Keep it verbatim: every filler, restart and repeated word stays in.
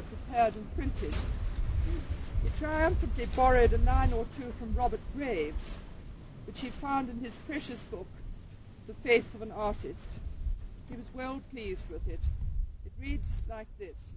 prepared and printed. He triumphantly borrowed a line or two from Robert Graves, which he found in his precious book, The Faith of an Artist. He was well pleased with it. It reads like this.